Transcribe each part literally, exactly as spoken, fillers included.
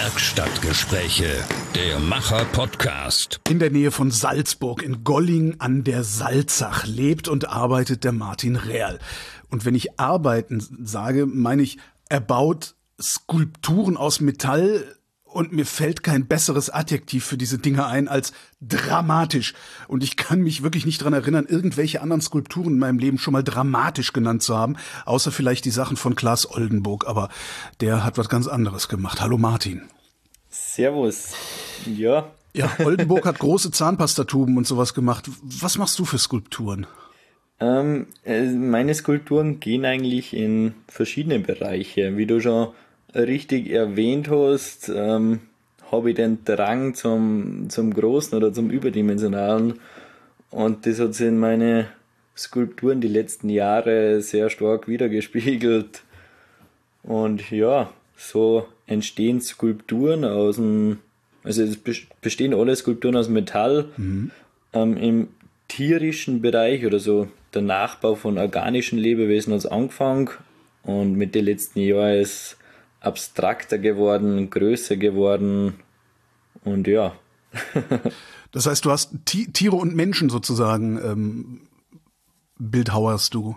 Werkstattgespräche, der Macher-Podcast. In der Nähe von Salzburg, in Golling an der Salzach, lebt und arbeitet der Martin Rährl. Und wenn ich arbeiten sage, meine ich, er baut Skulpturen aus Metall, und mir fällt kein besseres Adjektiv für diese Dinge ein als dramatisch. Und ich kann mich wirklich nicht dran erinnern, irgendwelche anderen Skulpturen in meinem Leben schon mal dramatisch genannt zu haben, außer vielleicht die Sachen von Klaas Oldenburg. Aber der hat was ganz anderes gemacht. Hallo Martin. Servus. Ja. Ja, Oldenburg hat große Zahnpastatuben und sowas gemacht. Was machst du für Skulpturen? Ähm, meine Skulpturen gehen eigentlich in verschiedene Bereiche. Wie du schon richtig erwähnt hast, ähm, habe ich den Drang zum, zum Großen oder zum Überdimensionalen, und das hat sich in meine Skulpturen die letzten Jahre sehr stark wiedergespiegelt. Und ja, so entstehen Skulpturen aus dem, also es bestehen alle Skulpturen aus Metall, mhm. ähm, im tierischen Bereich oder so der Nachbau von organischen Lebewesen hat es angefangen, und mit den letzten Jahren ist abstrakter geworden, größer geworden, und ja. Das heißt, du hast T- Tiere und Menschen sozusagen ähm, bildhauerst du?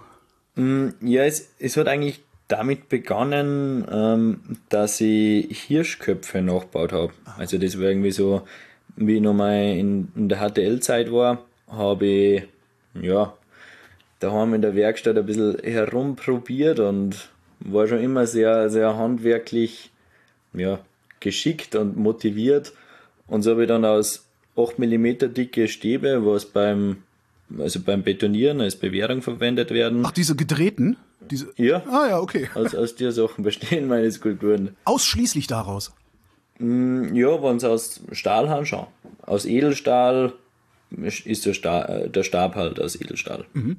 Ja, es, es hat eigentlich damit begonnen, ähm, dass ich Hirschköpfe nachgebaut habe. Also das war irgendwie so, wie ich nochmal in, in der H T L-Zeit war, habe ich ja daheim in der Werkstatt ein bisschen herumprobiert und war schon immer sehr, sehr handwerklich, ja, geschickt und motiviert. Und so habe ich dann aus acht Millimeter dicke Stäbe, was beim, also beim Betonieren als Bewehrung verwendet werden. Ach, diese gedrehten? Diese? Ja. Ah ja, okay. Aus, aus der Sachen bestehen meine Skulpturen. Ausschließlich daraus? Ja, wenn es aus Stahl haben, schon. Aus Edelstahl ist der, Sta- der Stab halt aus Edelstahl. Mhm.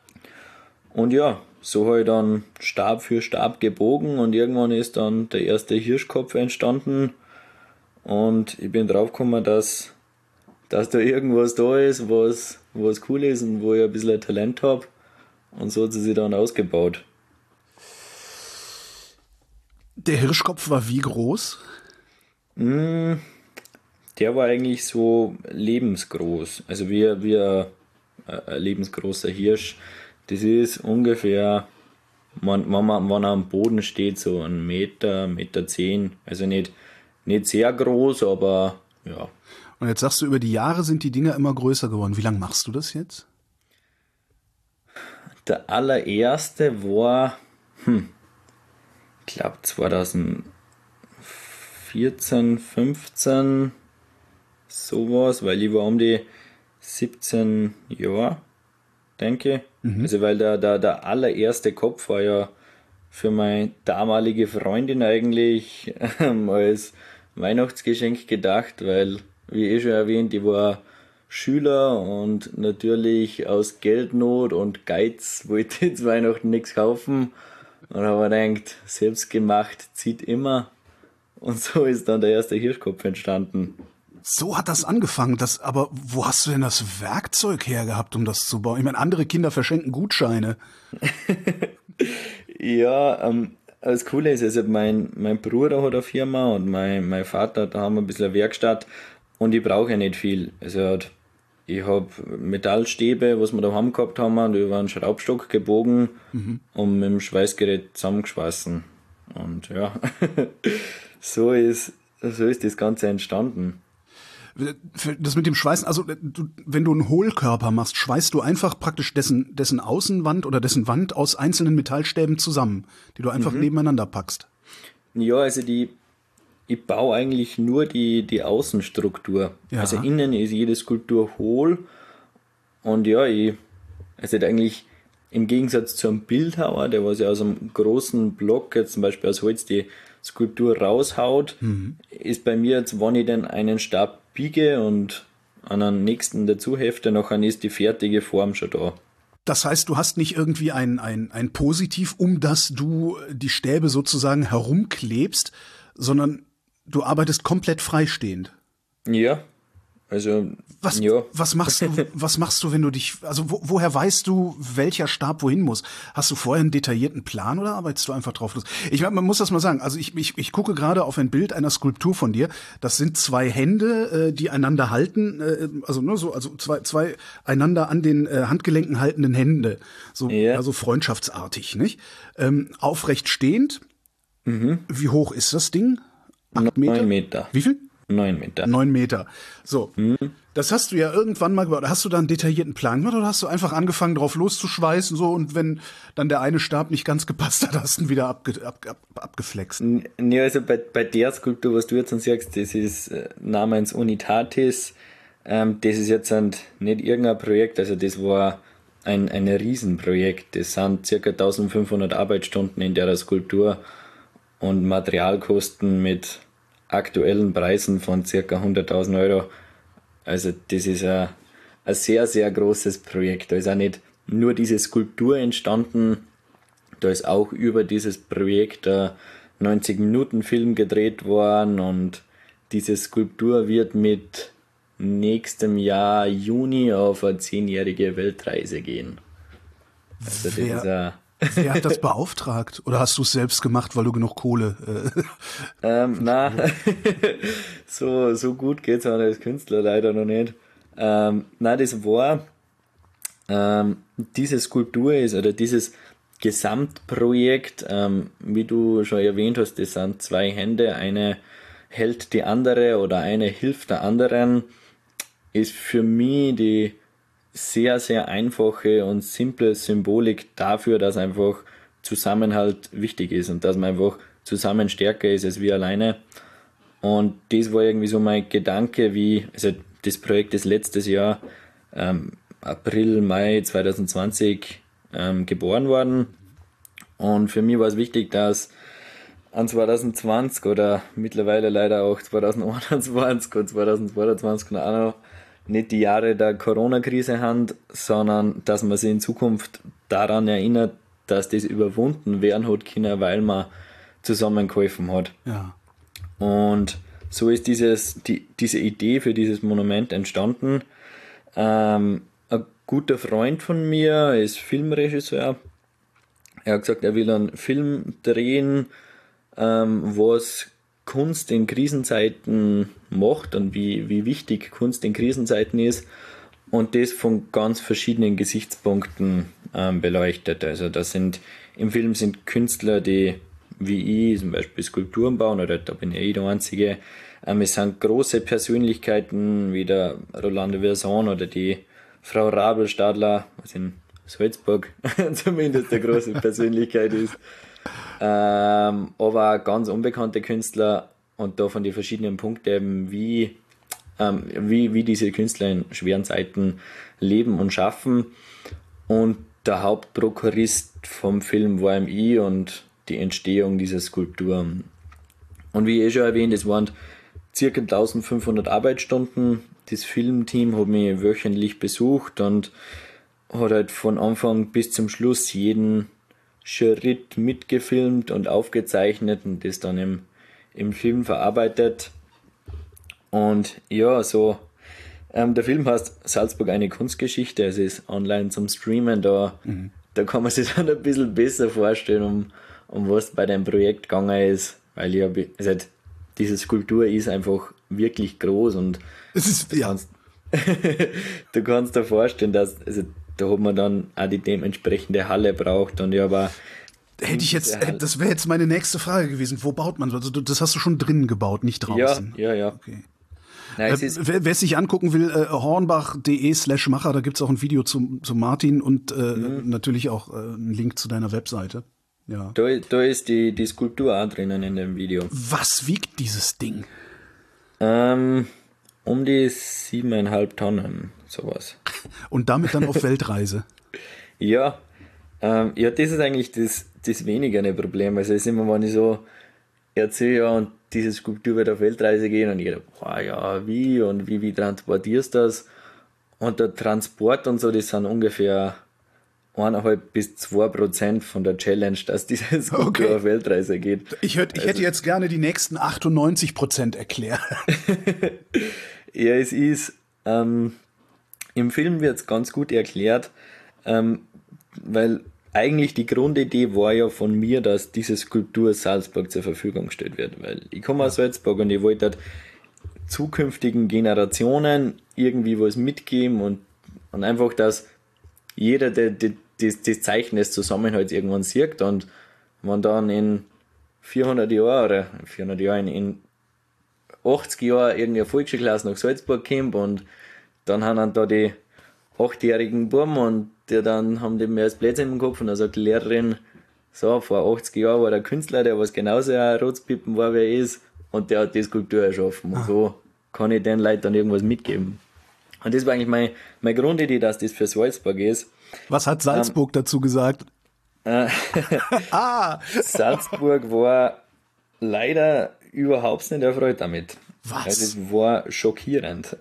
Und ja, so habe ich dann Stab für Stab gebogen, und irgendwann ist dann der erste Hirschkopf entstanden, und ich bin draufgekommen, dass, dass da irgendwas da ist, was, was cool ist und wo ich ein bisschen ein Talent habe, und so hat sie sich dann ausgebaut. Der Hirschkopf war wie groß? Mm, der war eigentlich so lebensgroß, also wie, wie ein, ein lebensgroßer Hirsch. Das ist ungefähr, wenn man, wenn er am Boden steht, so ein Meter, Meter zehn. Also nicht, nicht sehr groß, aber ja. Und jetzt sagst du, über die Jahre sind die Dinger immer größer geworden. Wie lange machst du das jetzt? Der allererste war, hm, ich glaube zweitausendvierzehn, fünfzehn, sowas, weil ich war um die siebzehn Jahre, denke. Mhm. Also weil der, der, der allererste Kopf war ja für meine damalige Freundin eigentlich ähm, als Weihnachtsgeschenk gedacht, weil, wie eh schon erwähnt, ich war Schüler und natürlich aus Geldnot und Geiz wollte ich zu Weihnachten nichts kaufen, und habe mir gedacht, selbst gemacht zieht immer, und so ist dann der erste Hirschkopf entstanden. So hat das angefangen. Das, aber wo hast du denn das Werkzeug her gehabt, um das zu bauen? Ich meine, andere Kinder verschenken Gutscheine. Ja, ähm, das Coole ist, also mein, mein Bruder hat eine Firma und mein, mein Vater, da haben wir ein bisschen eine Werkstatt, und ich brauche ja nicht viel. Also ich habe Metallstäbe, was wir daheim gehabt haben, und über einen Schraubstock gebogen, mhm. und mit dem Schweißgerät zusammengeschweißen. Und ja, so ist, so ist das Ganze entstanden. Das mit dem Schweißen, also du, wenn du einen Hohlkörper machst, schweißt du einfach praktisch dessen, dessen Außenwand oder dessen Wand aus einzelnen Metallstäben zusammen, die du einfach mhm. nebeneinander packst. Ja, also die, ich baue eigentlich nur die, die Außenstruktur. Ja. Also innen ist jede Skulptur hohl, und ja, ich, also eigentlich im Gegensatz zu einem Bildhauer, der was ja aus einem großen Block, jetzt zum Beispiel aus Holz, die Skulptur raushaut, mhm. ist bei mir jetzt, wenn ich dann einen Stab biege und an den nächsten dazu hefte, nachher ist die fertige Form schon da. Das heißt, du hast nicht irgendwie ein, ein, ein Positiv, um das du die Stäbe sozusagen herumklebst, sondern du arbeitest komplett freistehend. Ja, Also, Was, ja. was machst du, was machst du, wenn du dich, also wo, woher weißt du, welcher Stab wohin muss? Hast du vorher einen detaillierten Plan oder arbeitest du einfach drauf los? Ich meine, man muss das mal sagen. Also ich, ich, ich gucke gerade auf ein Bild einer Skulptur von dir. Das sind zwei Hände, äh, die einander halten, äh, also nur so, also zwei, zwei einander an den äh, Handgelenken haltenden Hände. So, Ja. also freundschaftsartig, nicht? Ähm, aufrecht stehend. Mhm. Wie hoch ist das Ding? Acht Meter? Neun Meter. Wie viel? Neun Meter. Neun Meter. So. Das hast du ja irgendwann mal gebaut. Hast du da einen detaillierten Plan gemacht oder hast du einfach angefangen, drauf loszuschweißen, so, und wenn dann der eine Stab nicht ganz gepasst hat, hast du ihn wieder abge, ab, ab, abgeflext? Ja, also bei, bei der Skulptur, was du jetzt dann sagst, das ist äh, namens Unitatis. Ähm, das ist jetzt ein, nicht irgendein Projekt, also das war ein, ein Riesenprojekt. Das sind ca. eintausendfünfhundert Arbeitsstunden in der Skulptur und Materialkosten mit aktuellen Preisen von ca. hunderttausend Euro. Also das ist ein, ein sehr, sehr großes Projekt. Da ist auch nicht nur diese Skulptur entstanden, da ist auch über dieses Projekt ein neunzig Minuten Film gedreht worden und diese Skulptur wird mit nächstem Jahr Juni auf eine zehnjährige Weltreise gehen. Also das Wer- ist ein Wer hat das beauftragt? Oder hast du es selbst gemacht, weil du genug Kohle? Äh, Ähm, na, so, so gut geht's auch als Künstler leider noch nicht. Ähm, na, das war, ähm, diese Skulptur ist, oder dieses Gesamtprojekt, ähm, wie du schon erwähnt hast, das sind zwei Hände, eine hält die andere oder eine hilft der anderen, ist für mich die sehr, sehr einfache und simple Symbolik dafür, dass einfach Zusammenhalt wichtig ist und dass man einfach zusammen stärker ist als wir alleine. Und das war irgendwie so mein Gedanke, wie, also das Projekt ist letztes Jahr, ähm, April, Mai zwanzig zwanzig ähm, geboren worden. Und für mich war es wichtig, dass an zwanzig zwanzig oder mittlerweile leider auch zwanzig einundzwanzig und zwanzig zweiundzwanzig noch auch noch nicht die Jahre der Corona-Krise haben, sondern dass man sich in Zukunft daran erinnert, dass das überwunden werden hat können, weil man zusammengeholfen hat. ja. Und so ist dieses, die, diese Idee für dieses Monument entstanden. Ähm, ein guter Freund von mir ist Filmregisseur. Er hat gesagt, er will einen Film drehen, ähm, was Kunst in Krisenzeiten macht und wie, wie wichtig Kunst in Krisenzeiten ist und das von ganz verschiedenen Gesichtspunkten ähm, beleuchtet. Also das sind, im Film sind Künstler, die wie ich zum Beispiel Skulpturen bauen, oder da bin ich der Einzige. Ähm, es sind große Persönlichkeiten wie der Rolando Verson oder die Frau Rabelstadler, was in Salzburg zumindest eine große Persönlichkeit ist. Ähm, aber auch ganz unbekannte Künstler und da von den verschiedenen Punkten eben, wie, ähm, wie, wie diese Künstler in schweren Zeiten leben und schaffen. Und der Hauptprokurist vom Film war eben ich und die Entstehung dieser Skulptur. Und wie ich schon erwähnt, es waren ca. eintausendfünfhundert Arbeitsstunden. Das Filmteam hat mich wöchentlich besucht und hat halt von Anfang bis zum Schluss jeden Schritt mitgefilmt und aufgezeichnet und das dann im, im Film verarbeitet. Und ja, so, ähm, der Film heißt Salzburg eine Kunstgeschichte, es ist online zum Streamen, da, mhm. da kann man sich dann ein bisschen besser vorstellen, um, um was bei dem Projekt gegangen ist, weil ich hab, also diese Skulptur ist einfach wirklich groß und Es ist, du, ja. kannst, du kannst dir vorstellen, dass, also da hat man dann auch die dementsprechende Halle braucht und ja, aber Hätte ich jetzt, das wäre jetzt meine nächste Frage gewesen. Wo baut man so? Also das hast du schon drinnen gebaut, nicht draußen. Ja, ja, ja. Okay. Nein, es äh, ist, wer es sich angucken will, äh, hornbach.de slash Macher, da gibt's auch ein Video zu, zu Martin und äh, mhm. natürlich auch äh, einen Link zu deiner Webseite. Ja. Da, da ist die, die Skulptur auch drinnen in dem Video. Was wiegt dieses Ding? Ähm, um die siebeneinhalb Tonnen, sowas. Und damit dann auf Weltreise. Ja, ähm, ja, das ist eigentlich das, das wenigere Problem. Also es ist immer, wenn ich so erzähle, ja, und diese Skulptur wird auf Weltreise gehen und jeder, boah, ja, wie und wie, wie transportierst du das? Und der Transport und so, das sind ungefähr eineinhalb bis zwei Prozent von der Challenge, dass diese Skulptur okay. auf Weltreise geht. Ich, hört, ich also, hätte jetzt gerne die nächsten achtundneunzig Prozent erklärt. Ja, es ist, Ähm, Im Film wird es ganz gut erklärt, ähm, weil eigentlich die Grundidee war ja von mir, dass diese Skulptur Salzburg zur Verfügung gestellt wird, weil ich komme aus Salzburg und ich wollte halt zukünftigen Generationen irgendwie was mitgeben und, und einfach, dass jeder der, der, das, das Zeichen des Zusammenhalts irgendwann sieht und man dann in vierhundert Jahren oder vierhundert Jahren, in achtzig Jahren irgendeine Volksschulklasse nach Salzburg kommt und dann haben dann da die achtjährigen Buben und die dann haben die mehr als Blödsinn im Kopf und dann sagt die Lehrerin, so, vor achtzig Jahren war der Künstler, der was genauso ein Rotzpippen war wie er ist und der hat die Skulptur erschaffen und so kann ich den Leuten dann irgendwas mitgeben. Und das war eigentlich meine, meine Grundidee, dass das für Salzburg ist. Was hat Salzburg ähm, dazu gesagt? Äh, ah. Salzburg war leider überhaupt nicht erfreut damit. Was? Also es war schockierend.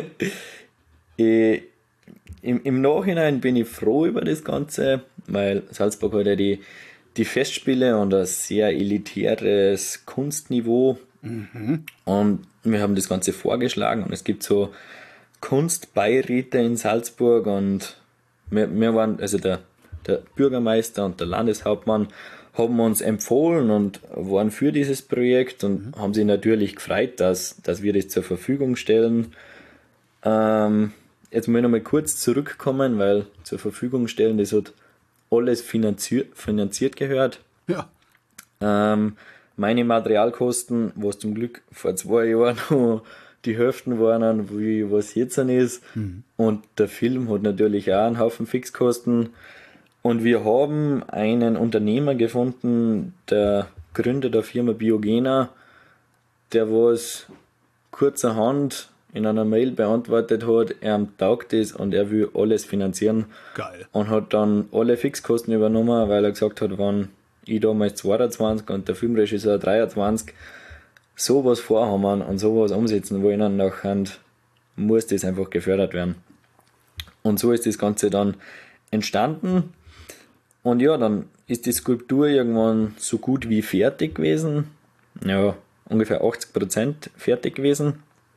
ich, im, Im Nachhinein bin ich froh über das Ganze, weil Salzburg hat ja die, die Festspiele und ein sehr elitäres Kunstniveau. Mhm. Und wir haben das Ganze vorgeschlagen und es gibt so Kunstbeiräte in Salzburg und wir, wir waren, also der, der Bürgermeister und der Landeshauptmann haben uns empfohlen und waren für dieses Projekt und mhm. haben sich natürlich gefreut, dass, dass wir das zur Verfügung stellen. Ähm, jetzt muss ich noch mal kurz zurückkommen, weil zur Verfügung stellen, das hat alles finanziert, finanziert gehört. Ja. Ähm, meine Materialkosten, was zum Glück vor zwei Jahren noch die Hälften waren, wie was jetzt ist. Mhm. Und der Film hat natürlich auch einen Haufen Fixkosten. Und wir haben einen Unternehmer gefunden, der Gründer der Firma Biogena, der was kurzerhand in einer Mail beantwortet hat, er taugt es und er will alles finanzieren. Geil. Und hat dann alle Fixkosten übernommen, weil er gesagt hat, wenn ich damals zweiundzwanzig und der Filmregisseur dreiundzwanzig sowas vorhaben und sowas umsetzen wollen, dann nachher muss das einfach gefördert werden. Und so ist das Ganze dann entstanden. Und ja, dann ist die Skulptur irgendwann so gut wie fertig gewesen. Ja, ungefähr achtzig Prozent fertig gewesen.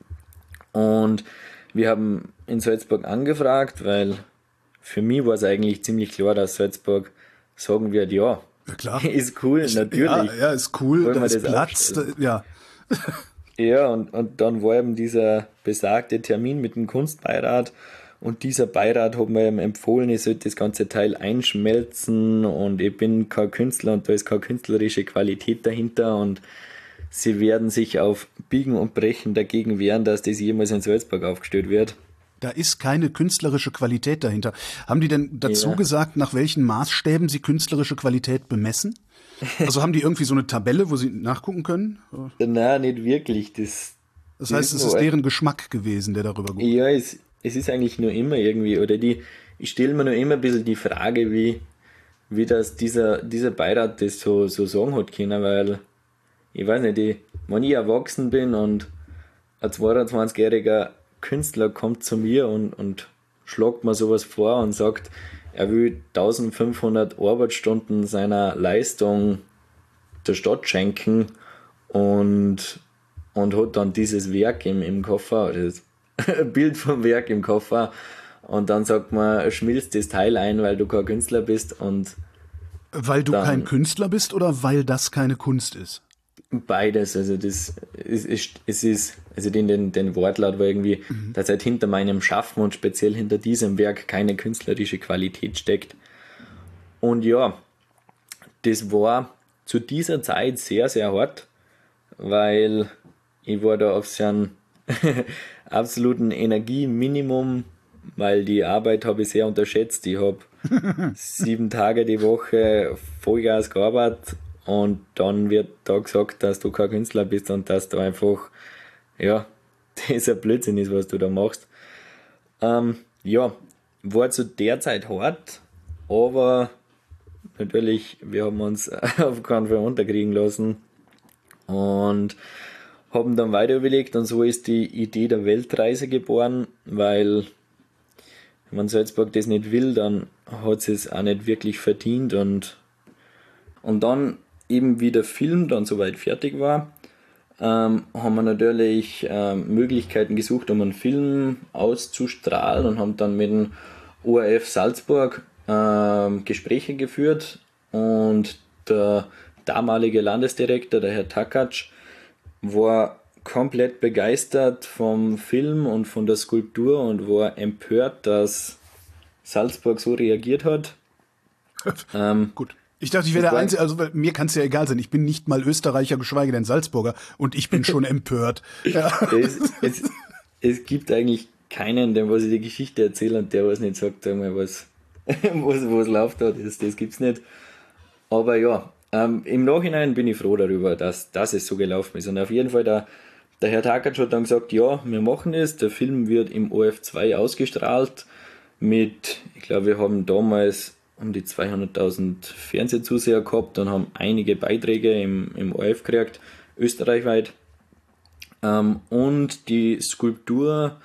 Und wir haben in Salzburg angefragt, weil für mich war es eigentlich ziemlich klar, dass Salzburg sagen wird, ja, ja klar. ist cool, natürlich. Ja, ja, ist cool, da ist Platz, da, ja. Ja, und, und dann war eben dieser besagte Termin mit dem Kunstbeirat und dieser Beirat hat mir eben empfohlen, ich sollte das ganze Teil einschmelzen und ich bin kein Künstler und da ist keine künstlerische Qualität dahinter und sie werden sich auf Biegen und Brechen dagegen wehren, dass das jemals in Salzburg aufgestellt wird. Da ist keine künstlerische Qualität dahinter. Haben die denn dazu Ja. gesagt, nach welchen Maßstäben sie künstlerische Qualität bemessen? Also haben die irgendwie so eine Tabelle, wo sie nachgucken können? Nein, nicht wirklich. Das, das heißt, ist es ist nur- deren Geschmack gewesen, der darüber gut. Ja, es, es ist eigentlich nur immer irgendwie, oder die, ich stelle mir nur immer ein bisschen die Frage, wie, wie das dieser, dieser Beirat das so, so sagen hat können, weil ich weiß nicht, ich, wenn ich erwachsen bin und ein zweiundzwanzigjähriger Künstler kommt zu mir und, und schlagt mir sowas vor und sagt, er will eintausendfünfhundert Arbeitsstunden seiner Leistung der Stadt schenken und, und hat dann dieses Werk im, im Koffer, das Bild vom Werk im Koffer und dann sagt man, schmilzt das Teil ein, weil du kein Künstler bist und Weil du dann- kein Künstler bist oder weil das keine Kunst ist? beides, also das ist, ist, es ist, also den, den, den Wortlaut war irgendwie, mhm. dass halt hinter meinem Schaffen und speziell hinter diesem Werk keine künstlerische Qualität steckt. Und ja, das war zu dieser Zeit sehr, sehr hart, weil ich war da auf so einem absoluten Energieminimum, weil die Arbeit habe ich sehr unterschätzt. Ich habe sieben Tage die Woche Vollgas gearbeitet und dann wird da gesagt, dass du kein Künstler bist und dass du einfach, ja, das ein Blödsinn ist, was du da machst. Ähm, ja, war zu der Zeit hart, aber natürlich, wir haben uns auf keinen Fall unterkriegen lassen und haben dann weiter überlegt und so ist die Idee der Weltreise geboren, weil wenn man Salzburg das nicht will, dann hat es auch nicht wirklich verdient und, und dann eben wie der Film dann soweit fertig war, ähm, haben wir natürlich ähm, Möglichkeiten gesucht, um einen Film auszustrahlen und haben dann mit dem O R F Salzburg ähm, Gespräche geführt und der damalige Landesdirektor, der Herr Takatsch, war komplett begeistert vom Film und von der Skulptur und war empört, dass Salzburg so reagiert hat. ähm, Gut. Ich dachte, ich wäre der war- Einzige, also weil mir kann es ja egal sein. Ich bin nicht mal Österreicher, geschweige denn Salzburger und ich bin schon empört. Ja. es, es, es gibt eigentlich keinen, dem was ich die Geschichte erzähle und der was nicht sagt, sag mal, was, was, was läuft da, das, das gibt's nicht. Aber ja, ähm, im Nachhinein bin ich froh darüber, dass, dass es so gelaufen ist. Und auf jeden Fall, der, der Herr Takatsch hat dann gesagt, ja, wir machen es, der Film wird im O R F zwei ausgestrahlt mit, ich glaube, wir haben damals um die zweihunderttausend Fernsehzuseher gehabt und haben einige Beiträge im, im O R F gekriegt, österreichweit. Ähm, und die Skulptur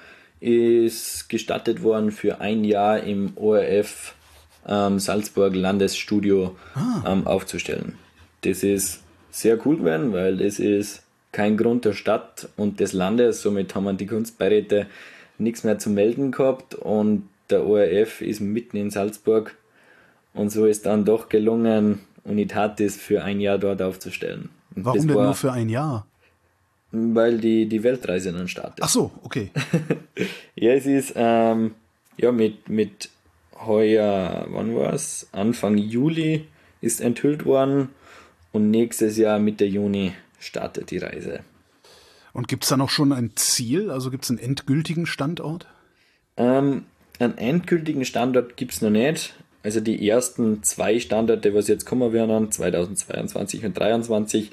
ist gestattet worden für ein Jahr im O R F ähm, Salzburg Landesstudio ähm, aufzustellen. Das ist sehr cool gewesen, weil das ist kein Grund der Stadt und des Landes, somit haben die Kunstbeiräte nichts mehr zu melden gehabt und der O R F ist mitten in Salzburg und so ist dann doch gelungen, Unitatis für ein Jahr dort aufzustellen. Und Warum das denn war, nur für ein Jahr? Weil die, die Weltreise dann startet. Ach so, okay. Ja, es ist ähm, ja, mit, mit heuer, wann war es? Anfang Juli ist enthüllt worden und nächstes Jahr Mitte Juni startet die Reise. Und gibt es da noch schon ein Ziel? Also gibt es einen endgültigen Standort? Ähm, einen endgültigen Standort gibt es noch nicht. Also die ersten zwei Standorte, was jetzt kommen werden, zweitausendzweiundzwanzig und dreiundzwanzig.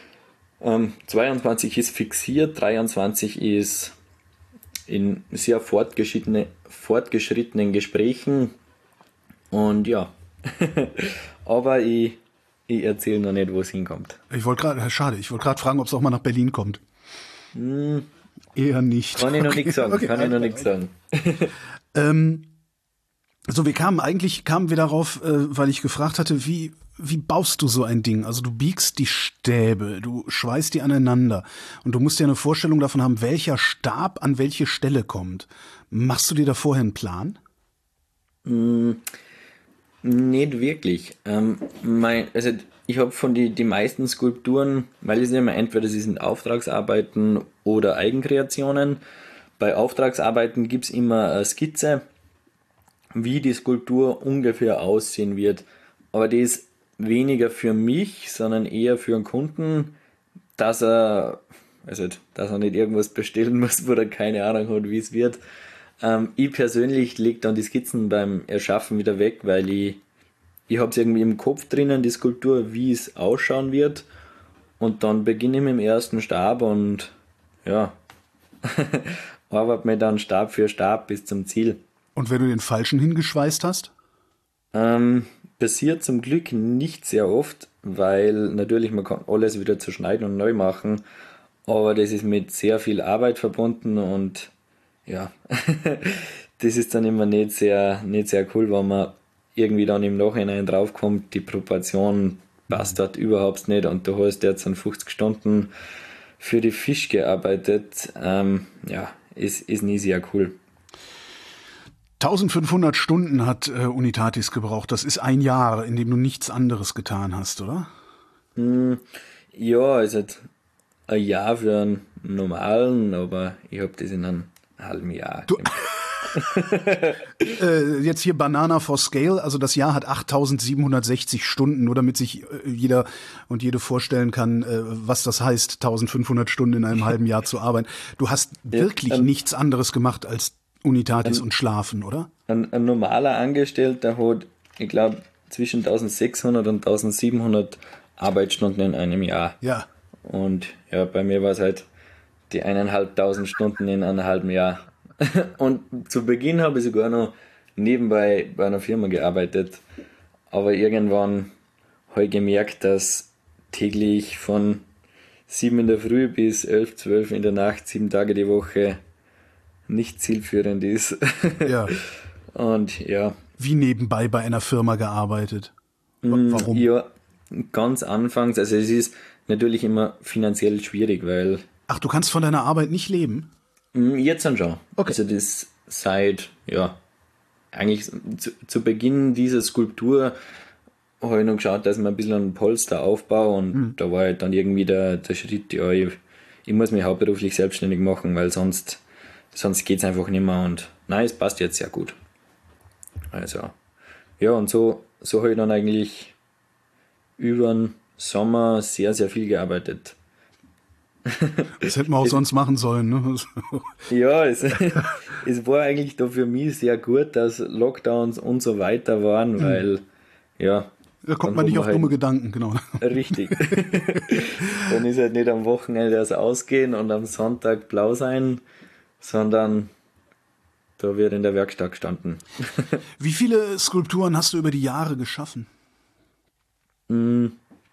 Ähm, zweiundzwanzig ist fixiert, dreiundzwanzig ist in sehr fortgeschrittene, fortgeschrittenen Gesprächen. Und ja, aber ich, ich erzähle noch nicht, wo es hinkommt. Ich wollte gerade, schade, ich wollte gerade fragen, ob es auch mal nach Berlin kommt. Hm, Eher nicht. kann ich noch Okay, nichts sagen, okay. kann ich noch nichts sagen. Ähm, so, wir kamen, eigentlich kamen wir darauf, äh, weil ich gefragt hatte, wie, wie baust du so ein Ding? Also du biegst die Stäbe, du schweißt die aneinander und du musst ja eine Vorstellung davon haben, welcher Stab an welche Stelle kommt. Machst du dir da vorher einen Plan? Nicht wirklich. Ähm, mein, also ich habe von die, die meisten Skulpturen, weil es ja immer entweder sie sind Auftragsarbeiten oder Eigenkreationen. Bei Auftragsarbeiten gibt es immer eine Skizze, wie die Skulptur ungefähr aussehen wird. Aber die ist weniger für mich, sondern eher für einen Kunden, dass er, also dass er nicht irgendwas bestellen muss, wo er keine Ahnung hat, wie es wird. Ähm, ich persönlich lege dann die Skizzen beim Erschaffen wieder weg, weil ich, ich habe es irgendwie im Kopf drinnen, die Skulptur, wie es ausschauen wird. Und dann beginne ich mit dem ersten Stab und ja, arbeite mir dann Stab für Stab bis zum Ziel. Und wenn du den falschen hingeschweißt hast? Ähm, passiert zum Glück nicht sehr oft, weil natürlich man kann alles wieder zerschneiden und neu machen, aber das ist mit sehr viel Arbeit verbunden und ja, das ist dann immer nicht sehr, nicht sehr cool, wenn man irgendwie dann im Nachhinein draufkommt, die Proportion passt dort überhaupt nicht und du hast jetzt an fünfzig Stunden für die Fisch gearbeitet. Ähm, ja, ist, ist nie sehr cool. eintausendfünfhundert Stunden hat äh, Unitatis gebraucht. Das ist ein Jahr, in dem du nichts anderes getan hast, oder? Ja, also ein Jahr für einen normalen, aber ich habe das in einem halben Jahr Du- gemacht. Äh, jetzt hier Banana for Scale, also das Jahr hat achttausendsiebenhundertsechzig Stunden, nur damit sich äh, jeder und jede vorstellen kann, äh, was das heißt, eintausendfünfhundert Stunden in einem halben Jahr zu arbeiten. Du hast wirklich ähm, nichts anderes gemacht als Unitatis und Schlafen, oder? Ein, ein normaler Angestellter hat, ich glaube, zwischen eintausendsechshundert und eintausendsiebenhundert Arbeitsstunden in einem Jahr. Ja. Und ja, bei mir war es halt die eineinhalbtausend Stunden in einem halben Jahr. Und zu Beginn habe ich sogar noch nebenbei bei einer Firma gearbeitet. Aber irgendwann habe ich gemerkt, dass täglich von sieben in der Früh bis elf, zwölf in der Nacht, sieben Tage die Woche nicht zielführend ist. Ja. Und ja, Wie nebenbei bei einer Firma gearbeitet. Wa- Warum? ja, ganz anfangs, also es ist natürlich immer finanziell schwierig, weil Ach, du kannst von deiner Arbeit nicht leben? mh, jetzt dann schon. Okay. Also das seit, ja, eigentlich zu, zu Beginn dieser Skulptur habe ich noch geschaut, dass ich mir ein bisschen ein Polster aufbaue und Mhm. da war halt dann irgendwie der, der Schritt, ja, ich, ich muss mich hauptberuflich selbstständig machen, weil sonst, sonst geht es einfach nicht mehr und nein, es passt jetzt sehr gut. Also, ja, und so, so habe ich dann eigentlich über den Sommer sehr, sehr viel gearbeitet. Das hätten wir auch sonst machen sollen. Ne? Ja, es, es war eigentlich da für mich sehr gut, dass Lockdowns und so weiter waren, weil, ja, Da kommt dann man nicht haben auf wir dumme halt, Gedanken, genau. richtig. Dann ist halt nicht am Wochenende das Ausgehen und am Sonntag blau sein, sondern da wird in der Werkstatt gestanden. Wie viele Skulpturen hast du über die Jahre geschaffen? Um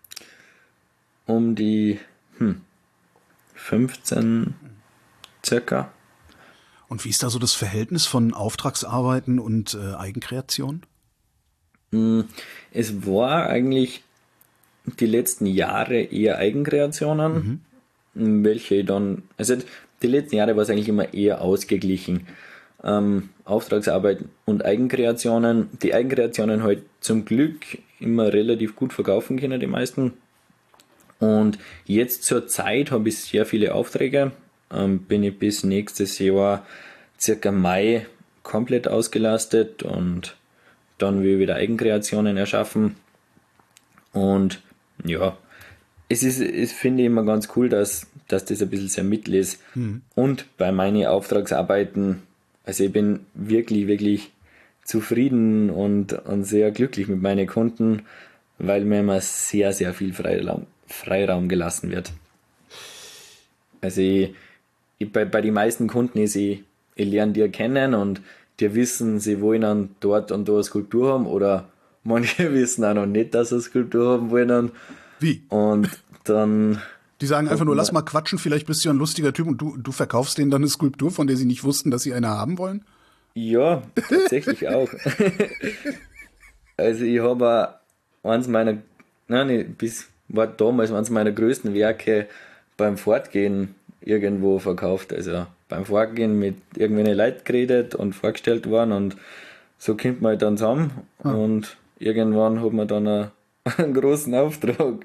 die hm, fünfzehn circa. Und wie ist da so das Verhältnis von Auftragsarbeiten und äh, Eigenkreation? Es war eigentlich die letzten Jahre eher Eigenkreationen, welche dann, also die letzten Jahre war es eigentlich immer eher ausgeglichen. Ähm, Auftragsarbeit und Eigenkreationen. Die Eigenkreationen halt zum Glück immer relativ gut verkaufen können, die meisten. Und jetzt zur Zeit habe ich sehr viele Aufträge. Ähm, bin ich bis nächstes Jahr circa Mai komplett ausgelastet und dann will ich wieder Eigenkreationen erschaffen. Und ja, es ist, es finde ich immer ganz cool, dass, dass das ein bisschen sehr mittel ist. Und bei meinen Auftragsarbeiten, also ich bin wirklich, wirklich zufrieden und, und sehr glücklich mit meinen Kunden, weil mir immer sehr, sehr viel Freiraum, Freiraum gelassen wird. Also ich, ich, bei, bei den meisten Kunden ist ich, ich lerne die kennen und die wissen, sie wollen dann dort und da eine Skulptur haben oder manche wissen auch noch nicht, dass sie eine Skulptur haben wollen. Wie? Und dann, Die sagen einfach nur, lass mal quatschen, vielleicht bist du ja ein lustiger Typ und du, du verkaufst denen dann eine Skulptur, von der sie nicht wussten, dass sie eine haben wollen? ja, tatsächlich auch. Also ich habe auch eins meiner, nein, nicht, bis war damals eins meiner größten Werke beim Fortgehen irgendwo verkauft. Also beim Fortgehen mit irgendwelchen Leuten geredet und vorgestellt worden und so kommt man halt dann zusammen und irgendwann hat man dann einen, einen großen Auftrag.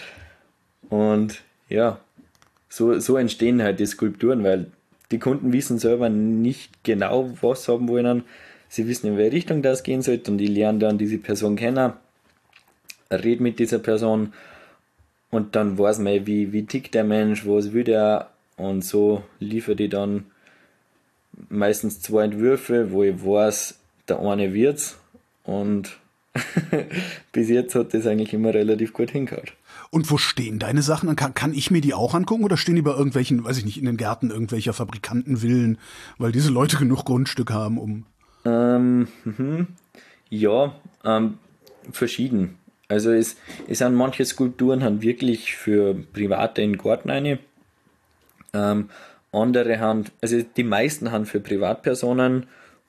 Und ja, so, so entstehen halt die Skulpturen, weil die Kunden wissen selber nicht genau, was sie haben wollen. Sie wissen, in welche Richtung das gehen sollte und die lernen dann diese Person kennen, reden mit dieser Person und dann weiß man, wie, wie tickt der Mensch, was will der und so liefere ich dann meistens zwei Entwürfe, wo ich weiß, der eine wird's und bis jetzt hat das eigentlich immer relativ gut hingehauen. Und wo stehen deine Sachen? Kann, kann ich mir die auch angucken oder stehen die bei irgendwelchen, weiß ich nicht, in den Gärten irgendwelcher Fabrikantenvillen, weil diese Leute genug Grundstück haben, um... Ähm, mhm. Ja, ähm, verschieden. Also es, es sind manche Skulpturen haben wirklich für Private in den Garten rein. Ähm, andere haben, also die meisten haben für Privatpersonen,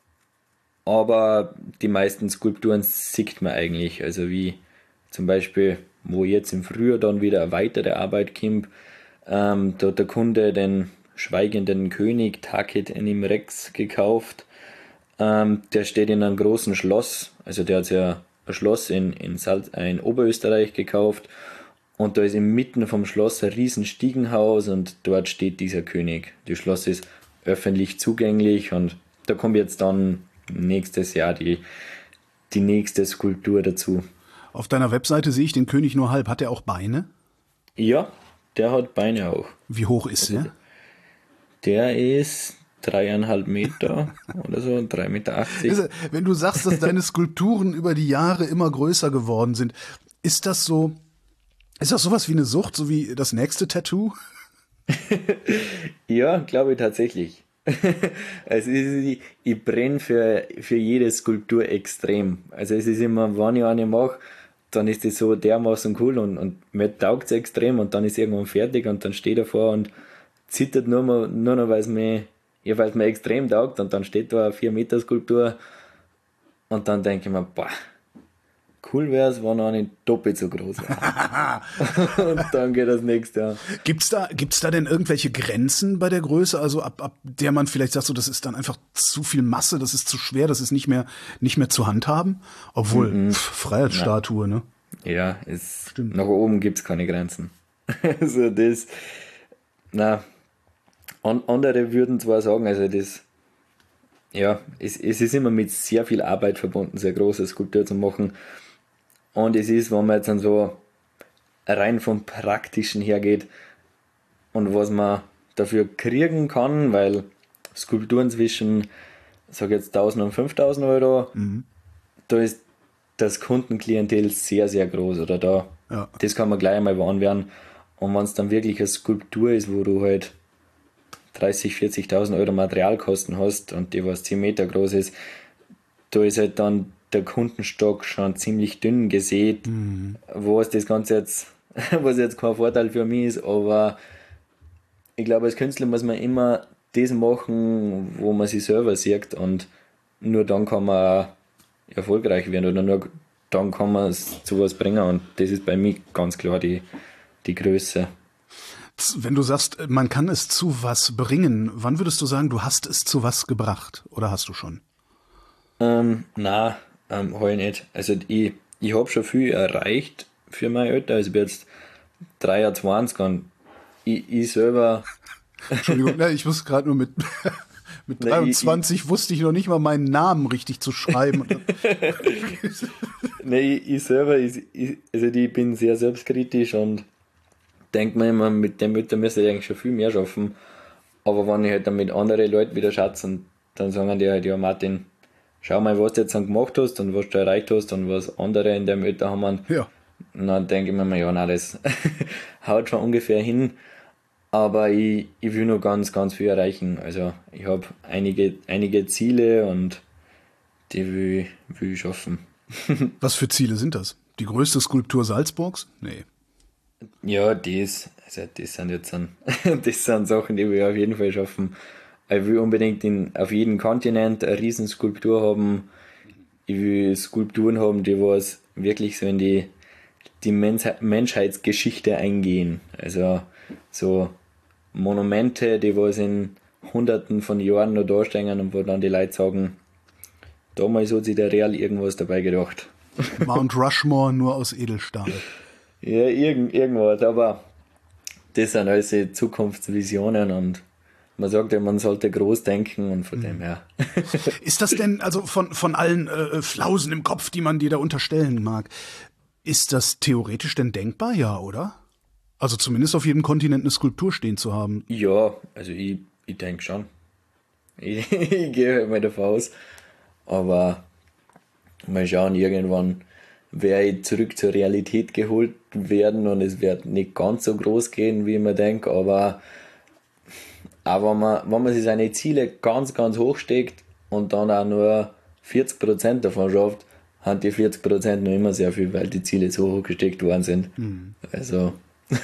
aber die meisten Skulpturen sieht man eigentlich. Also wie zum Beispiel, wo jetzt im Frühjahr dann wieder eine weitere Arbeit kommt, ähm, da hat der Kunde den schweigenden König Takit Enim Rex gekauft. Ähm, der steht in einem großen Schloss, also der hat ja ein Schloss in, in, Salz, äh, in Oberösterreich gekauft und da ist inmitten vom Schloss ein riesen Stiegenhaus und dort steht dieser König. Das Schloss ist öffentlich zugänglich und da kommt jetzt dann nächstes Jahr die, die nächste Skulptur dazu. Auf deiner Webseite sehe ich den König nur halb. Hat er auch Beine? Ja, der hat Beine auch. Wie hoch ist er? Der ist dreieinhalb Meter oder so, drei Meter achtzig. Also, wenn du sagst, dass deine Skulpturen über die Jahre immer größer geworden sind, ist das so, ist das sowas wie eine Sucht, so wie das nächste Tattoo? Ja, glaube ich tatsächlich. Also ich, ich brenne für, für jede Skulptur extrem. Also es ist immer, wenn ich eine mache, dann ist das so dermaßen cool und, und mir taugt es extrem und dann ist irgendwann fertig und dann steht er vor und zittert nur, mal, nur noch, weil es mir, ja, weil es mir extrem taugt und dann steht da eine vier Meter Skulptur und dann denke ich mir, boah, cool wäre es, wenn er nicht doppelt so groß wäre. Und dann geht das nächste Jahr. Gibt's da, gibt's da denn irgendwelche Grenzen bei der Größe, also ab, ab der man vielleicht sagt, so, das ist dann einfach zu viel Masse, das ist zu schwer, das ist nicht mehr, nicht mehr zu handhaben? Obwohl, Mhm. pf, Freiheitsstatue, ne? Ja, es, Stimmt. nach oben gibt es keine Grenzen. Also das, na, an, andere würden zwar sagen, also das, ja, es, es ist immer mit sehr viel Arbeit verbunden, sehr große Skulptur zu machen. Und es ist, wenn man jetzt dann so rein vom Praktischen hergeht und was man dafür kriegen kann, weil Skulpturen zwischen, sag jetzt tausend und fünftausend Euro, Mhm. da ist das Kundenklientel sehr, sehr groß, oder da, Ja. das kann man gleich einmal warm werden. Und wenn es dann wirklich eine Skulptur ist, wo du halt dreißig, vierzigtausend Euro Materialkosten hast und die was zehn Meter groß ist, da ist halt dann der Kundenstock schon ziemlich dünn gesät, Mhm. was das Ganze jetzt, was jetzt kein Vorteil für mich ist, aber ich glaube, als Künstler muss man immer das machen, wo man sich selber sieht, und nur dann kann man erfolgreich werden, oder nur dann kann man es zu was bringen, und das ist bei mir ganz klar die, die Größe. Wenn du sagst, man kann es zu was bringen, wann würdest du sagen, du hast es zu was gebracht? Oder hast du schon? Ähm, nein, ähm, hab ich nicht. Also ich, ich habe schon viel erreicht für mein Alter. Also ich bin jetzt dreiundzwanzig und ich, ich selber, Entschuldigung, ne, ich wusste gerade nur mit, mit Nee, dreiundzwanzig wusste ich noch nicht mal meinen Namen richtig zu schreiben. nee, ich, ich selber, ich, ich, also ich bin sehr selbstkritisch und denke mir immer, mit dem Alter müsste ich eigentlich schon viel mehr schaffen. Aber wenn ich halt dann mit anderen Leuten wieder schätze, und dann sagen die halt, ja Martin, schau mal, was du jetzt dann gemacht hast und was du erreicht hast und was andere in dem Alter haben. Ja. Und dann denke ich mir mal, ja, nein, das haut schon ungefähr hin. Aber ich, ich will noch ganz, ganz viel erreichen. Also ich habe einige, einige Ziele und die will, will ich schaffen. Was für Ziele sind das? Die größte Skulptur Salzburgs? Nee. Ja, das, also das sind jetzt dann, das sind Sachen, die will ich auf jeden Fall schaffen. Ich will unbedingt in, auf jedem Kontinent eine riesen Skulptur haben. Ich will Skulpturen haben, die was wirklich so in die, die Mensch- Menschheitsgeschichte eingehen. Also so Monumente, die was in hunderten von Jahren noch dastehen und wo dann die Leute sagen, damals hat sich der Real irgendwas dabei gedacht. Mount Rushmore nur aus Edelstahl. Ja, irgend, irgendwas, aber das sind alles Zukunftsvisionen und man sagt ja, man sollte groß denken, und von mhm. dem her. Ist das denn, also von, von allen äh, Flausen im Kopf, die man dir da unterstellen mag, ist das theoretisch denn denkbar? Ja, oder? Also zumindest auf jedem Kontinent eine Skulptur stehen zu haben. Ja, also ich, ich denke schon. Ich, ich gehe halt mal davon aus. Aber mal schauen, irgendwann werde ich zurück zur Realität geholt werden und es wird nicht ganz so groß gehen, wie man denkt, aber auch wenn man, wenn man sich seine Ziele ganz, ganz hoch steckt und dann auch nur vierzig Prozent davon schafft, haben die vierzig Prozent noch immer sehr viel, weil die Ziele so hoch gesteckt worden sind. Mhm. Also.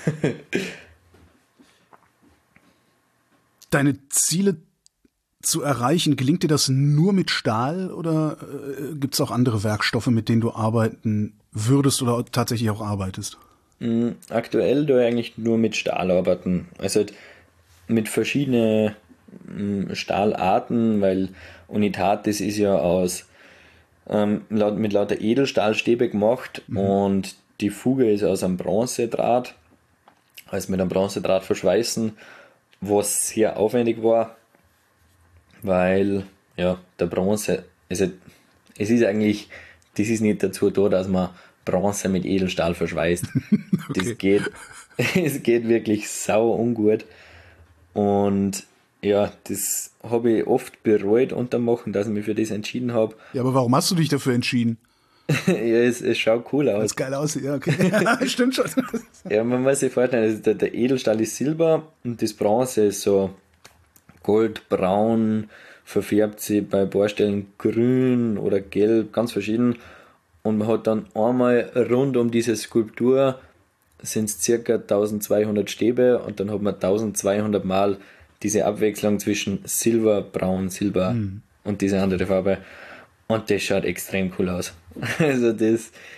Deine Ziele zu erreichen, gelingt dir das nur mit Stahl oder äh, gibt es auch andere Werkstoffe, mit denen du arbeiten würdest oder tatsächlich auch arbeitest? Mm, aktuell tue ich eigentlich nur mit Stahl arbeiten. Also mit verschiedenen mm, Stahlarten, weil Unitat, das ist ja aus ähm, laut, mit lauter Edelstahlstäbe gemacht, mhm. und die Fuge ist aus einem Bronzedraht, also mit einem Bronzedraht verschweißen, was sehr aufwendig war, weil ja, der Bronze, also es ist eigentlich, das ist nicht dazu da, dass man Bronze mit Edelstahl verschweißt. Okay. Das geht, es geht wirklich sau ungut. Und ja, das habe ich oft bereut unterm Machen, dass ich mich für das entschieden habe. Ja, aber warum hast du dich dafür entschieden? Ja, es, es schaut cool aus. Weil es geil aussieht, ja, okay. Ja, stimmt schon. Ja, man muss sich vorstellen, also der, der Edelstahl ist Silber und das Bronze ist so goldbraun, verfärbt sich bei ein paar Stellen grün oder gelb, ganz verschieden. Und man hat dann einmal rund um diese Skulptur sind es ca. eintausendzweihundert Stäbe und dann hat man eintausendzweihundert Mal diese Abwechslung zwischen Silber, Braun, Silber mhm. und diese andere Farbe. Und das schaut extrem cool aus. Also das,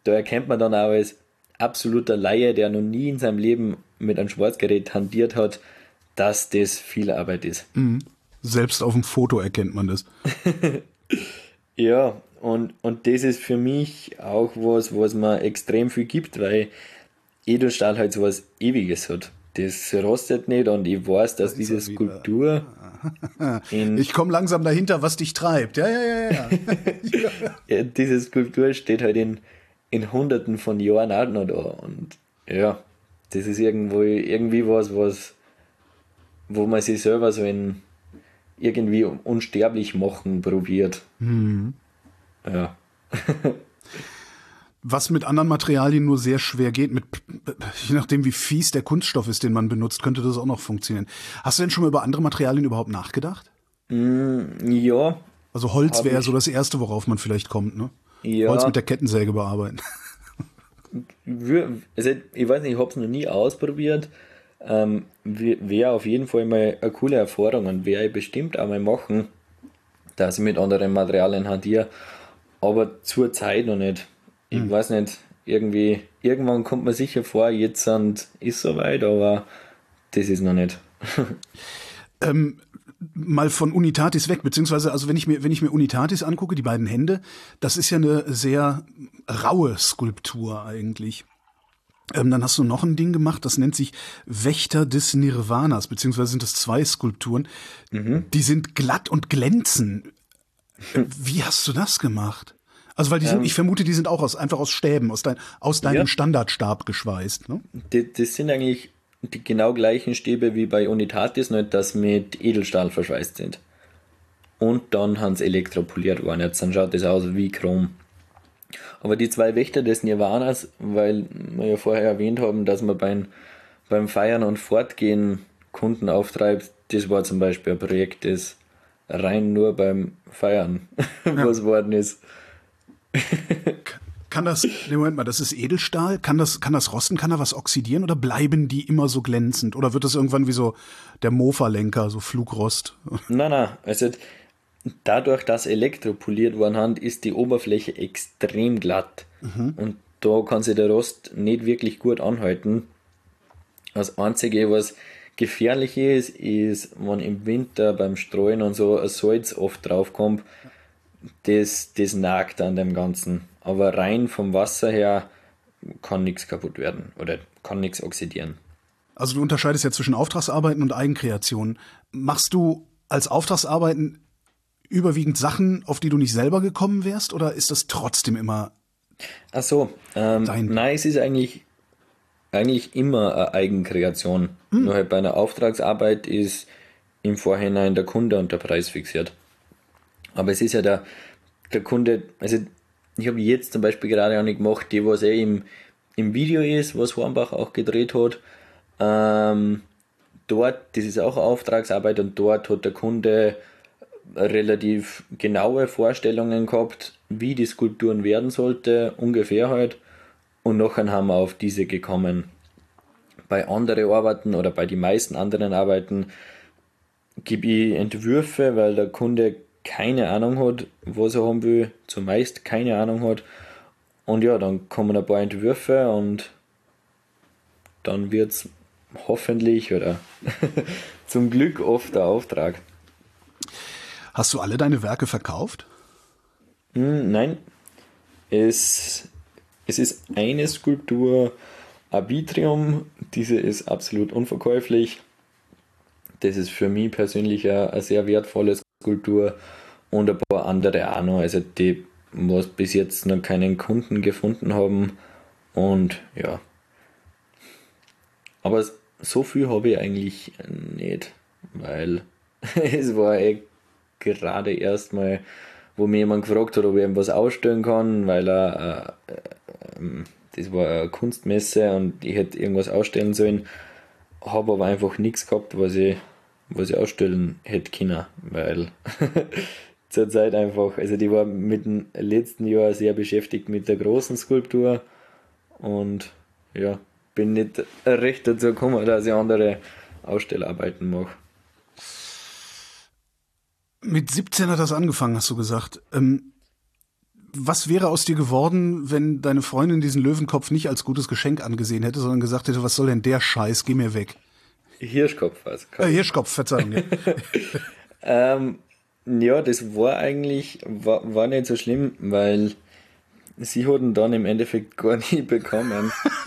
da erkennt man dann auch als absoluter Laie, der noch nie in seinem Leben mit einem Schwarzgerät hantiert hat, dass das viel Arbeit ist. Mhm. Selbst auf dem Foto erkennt man das. Ja, und, und das ist für mich auch was, was mir extrem viel gibt, weil Edelstahl halt so was Ewiges hat. Das rostet nicht und ich weiß, dass Da diese ist er wieder. Skulptur in, Ich komme langsam dahinter, was dich treibt. Ja, ja, ja, ja. ja, diese Skulptur steht halt in, in Hunderten von Jahren auch noch da. Und ja, das ist irgendwo irgendwie was, was wo man sich selber so in irgendwie unsterblich machen probiert. Mhm. Ja. Was mit anderen Materialien nur sehr schwer geht, mit, je nachdem wie fies der Kunststoff ist, den man benutzt, könnte das auch noch funktionieren. Hast du denn schon mal über andere Materialien überhaupt nachgedacht? Mm, ja. Also Holz Hab wäre ich. so das Erste, worauf man vielleicht kommt, ne? Ja. Holz mit der Kettensäge bearbeiten. Wür- Also ich weiß nicht, ich habe es noch nie ausprobiert. Ähm, wäre auf jeden Fall mal eine coole Erfahrung und wäre ich bestimmt auch mal machen, dass ich mit anderen Materialien hantiere. Aber zur Zeit noch nicht. Ich Hm. weiß nicht, irgendwie, irgendwann kommt man sicher vor, jetzt sind, ist soweit, aber das ist noch nicht. Ähm, mal von Unitatis weg, beziehungsweise, also wenn ich mir, wenn ich mir Unitatis angucke, die beiden Hände, das ist ja eine sehr raue Skulptur eigentlich. Ähm, dann hast du noch ein Ding gemacht, das nennt sich Wächter des Nirvanas, beziehungsweise sind das zwei Skulpturen. Die sind glatt und glänzen. Wie hast du das gemacht? Also, weil die sind, Ähm. ich vermute, die sind auch aus, einfach aus Stäben, aus, dein, aus deinem Ja. Standardstab geschweißt. Ne? Das, das sind eigentlich die genau gleichen Stäbe wie bei Unitatis, nur dass mit Edelstahl verschweißt sind. Und dann haben sie elektropoliert worden. Jetzt dann schaut das aus wie Chrom. Aber die zwei Wächter des Nirvanas, weil wir ja vorher erwähnt haben, dass man beim, beim Feiern und Fortgehen Kunden auftreibt, das war zum Beispiel ein Projekt, das rein nur beim Feiern was worden ist. Kann das, nee, Moment mal, das ist Edelstahl? Kann das, kann das rosten? Kann da was oxidieren? Oder bleiben die immer so glänzend? Oder wird das irgendwann wie so der Mofa-Lenker, so Flugrost? Nein, nein, also dadurch, dass elektropoliert worden hat, ist die Oberfläche extrem glatt. Und da kann sich der Rost nicht wirklich gut anhalten. Das Einzige, was gefährlich ist, ist, wenn im Winter beim Streuen und so ein Salz oft draufkommt, das, das nagt an dem Ganzen. Aber rein vom Wasser her kann nichts kaputt werden oder kann nichts oxidieren. Also du unterscheidest ja zwischen Auftragsarbeiten und Eigenkreationen. Machst du als Auftragsarbeiten überwiegend Sachen, auf die du nicht selber gekommen wärst? Oder ist das trotzdem immer Ach so, ähm, Dein- nein, es ist eigentlich, eigentlich immer eine Eigenkreation. Nur halt bei einer Auftragsarbeit ist im Vorhinein der Kunde und der Preis fixiert. Aber es ist ja der, der Kunde, also ich habe jetzt zum Beispiel gerade eine gemacht, die was eh im, im Video ist, was Hornbach auch gedreht hat. Ähm, dort, das ist auch eine Auftragsarbeit und dort hat der Kunde relativ genaue Vorstellungen gehabt, wie die Skulpturen werden sollte, ungefähr halt. Und nachher haben wir auf diese gekommen. Bei anderen Arbeiten oder bei den meisten anderen Arbeiten gebe ich Entwürfe, weil der Kunde keine Ahnung hat, was er haben will, zumeist keine Ahnung hat. Und ja, dann kommen ein paar Entwürfe und dann wird es hoffentlich oder zum Glück oft der Auftrag. Hast du alle deine Werke verkauft? Hm, nein, es, es ist eine Skulptur Arbitrium, diese ist absolut unverkäuflich. Das ist für mich persönlich eine, eine sehr wertvolle Skulptur und ein paar andere auch noch, also die, was bis jetzt noch keinen Kunden gefunden haben und ja. Aber so viel habe ich eigentlich nicht, weil es war eh gerade erst mal, wo mir jemand gefragt hat, ob ich ihm was ausstellen kann, weil er, äh, äh, das war eine Kunstmesse und ich hätte irgendwas ausstellen sollen, habe aber einfach nichts gehabt, was ich, was ich ausstellen hätte können, weil zur Zeit einfach, also die war mit dem letzten Jahr sehr beschäftigt mit der großen Skulptur und ja, bin nicht recht dazu gekommen, dass ich andere Ausstellarbeiten mache. Mit siebzehn hat das angefangen, hast du gesagt. Ähm, Was wäre aus dir geworden, wenn deine Freundin diesen Löwenkopf nicht als gutes Geschenk angesehen hätte, sondern gesagt hätte, was soll denn der Scheiß, geh mir weg? Hirschkopf war es. Äh, Hirschkopf, Verzeihung. Ja. ähm, ja, das war eigentlich, war, war nicht so schlimm, weil sie hatten dann im Endeffekt gar nie bekommen.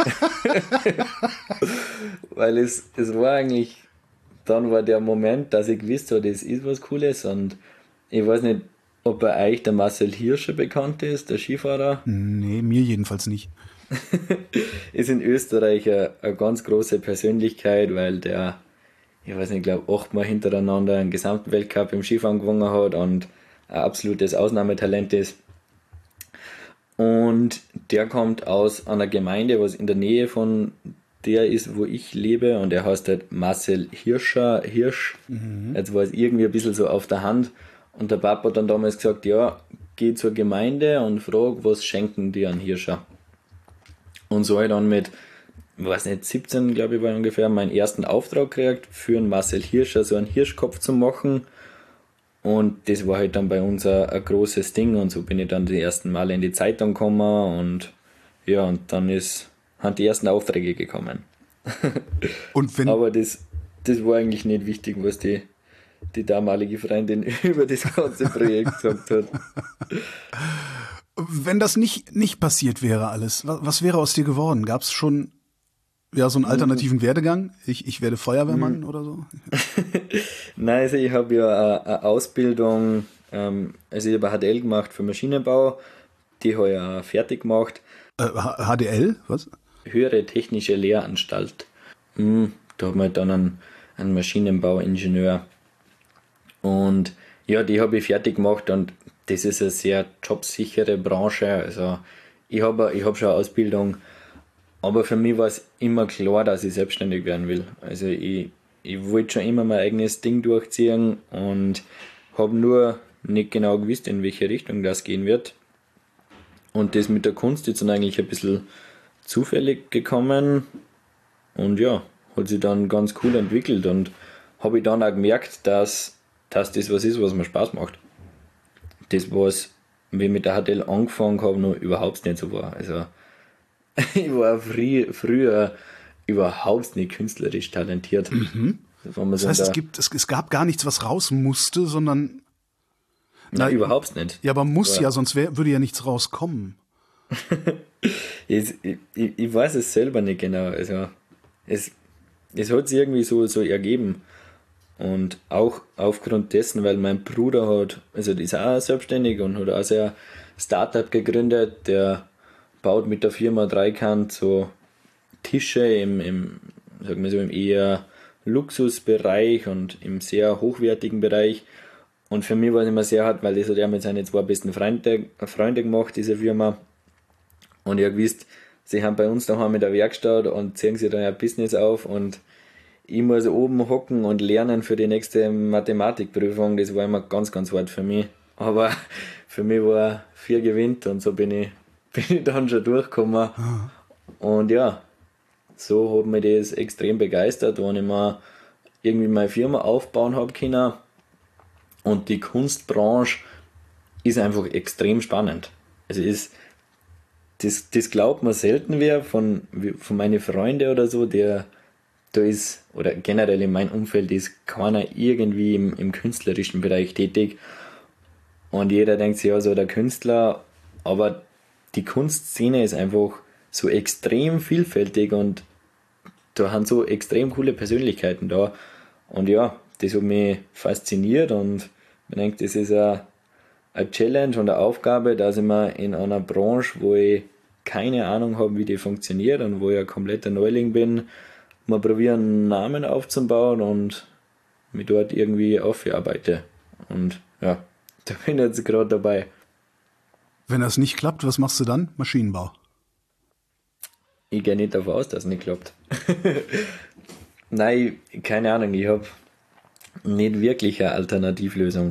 Weil es, es war eigentlich, dann war der Moment, dass ich gewusst habe, das ist was Cooles und ich weiß nicht, ob bei euch der Marcel Hirscher bekannt ist, der Skifahrer. Nee, mir jedenfalls nicht. Ist in Österreich eine, eine ganz große Persönlichkeit, weil der, ich weiß nicht, ich glaube achtmal hintereinander einen Gesamtweltcup im Skifahren gewonnen hat und ein absolutes Ausnahmetalent ist. Und der kommt aus einer Gemeinde, was in der Nähe von der ist, wo ich lebe, und er heißt halt Marcel Hirscher, Hirsch. Mhm. Jetzt war es irgendwie ein bisschen so auf der Hand. Und der Papa hat dann damals gesagt, ja, geh zur Gemeinde und frag, was schenken die an Hirscher. Und so habe ich dann mit, ich weiß nicht, siebzehn, glaube ich, war ungefähr, meinen ersten Auftrag gekriegt, für einen Marcel Hirscher so einen Hirschkopf zu machen. Und das war halt dann bei uns ein, ein großes Ding, und so bin ich dann die ersten Male in die Zeitung gekommen, und ja, und dann ist, haben die ersten Aufträge gekommen. Und wenn Aber das, das war eigentlich nicht wichtig, was die, die damalige Freundin über das ganze Projekt gesagt hat. Wenn das nicht, nicht passiert wäre alles, was, was wäre aus dir geworden? Gab es schon ja, so einen alternativen Werdegang? Ich, ich werde Feuerwehrmann oder so? Nein, also ich habe ja eine Ausbildung, ähm, also ich habe H D L gemacht für Maschinenbau, die habe ich auch fertig gemacht. Äh, H D L? Was? Höhere Technische Lehranstalt. Mhm, da haben wir dann einen, einen Maschinenbauingenieur. Und ja, die habe ich fertig gemacht, und das ist eine sehr jobsichere Branche. Also ich habe ich hab schon eine Ausbildung, aber für mich war es immer klar, dass ich selbstständig werden will. Also ich, ich wollte schon immer mein eigenes Ding durchziehen und habe nur nicht genau gewusst, in welche Richtung das gehen wird. Und das mit der Kunst ist dann eigentlich ein bisschen zufällig gekommen, und ja, hat sich dann ganz cool entwickelt, und habe ich dann auch gemerkt, dass, dass das was ist, was mir Spaß macht. Das, was wie ich mit der H D L angefangen habe, noch überhaupt nicht so war. Also ich war früh, früher überhaupt nicht künstlerisch talentiert. Mhm. Das heißt, es, gibt, es, es gab gar nichts, was raus musste, sondern... Nein, na, überhaupt nicht. Ja, aber muss ja, ja sonst wär, würde ja nichts rauskommen. ich, ich, ich weiß es selber nicht genau. Also es, es hat sich irgendwie so, so ergeben. Und auch aufgrund dessen, weil mein Bruder hat, also der ist auch selbstständig und hat auch sehr Startup gegründet, der baut mit der Firma Dreikant so Tische im, im, sagen wir so, im eher Luxusbereich und im sehr hochwertigen Bereich. Und für mich war es immer sehr hart, weil das hat er mit seinen zwei besten Freunde, Freunde gemacht, diese Firma. Und ihr wisst, sie haben bei uns daheim in der Werkstatt und ziehen sich dann ein Business auf, und ich muss oben hocken und lernen für die nächste Mathematikprüfung. Das war immer ganz, ganz hart für mich. Aber für mich war vier gewinnt, und so bin ich, bin ich dann schon durchgekommen. Mhm. Und ja, so hat mich das extrem begeistert, wenn ich mir irgendwie meine Firma aufbauen habe können. Und die Kunstbranche ist einfach extrem spannend. Also ist, das, das glaubt man selten wer von, von meinen Freunden oder so, der da ist, oder generell in meinem Umfeld ist keiner irgendwie im, im künstlerischen Bereich tätig. Und jeder denkt sich, ja, so der Künstler, aber die Kunstszene ist einfach so extrem vielfältig, und da haben so extrem coole Persönlichkeiten da. Und ja, das hat mich fasziniert, und ich denke, das ist eine, eine Challenge und eine Aufgabe, dass ich mir in einer Branche, wo ich keine Ahnung habe, wie die funktioniert und wo ich ein kompletter Neuling bin, mal probieren, einen Namen aufzubauen und mich dort irgendwie aufarbeite. Und ja, da bin ich jetzt gerade dabei. Wenn das nicht klappt, was machst du dann? Maschinenbau? Ich gehe nicht davon aus, dass es nicht klappt. Nein, keine Ahnung, ich habe nicht wirklich eine Alternativlösung.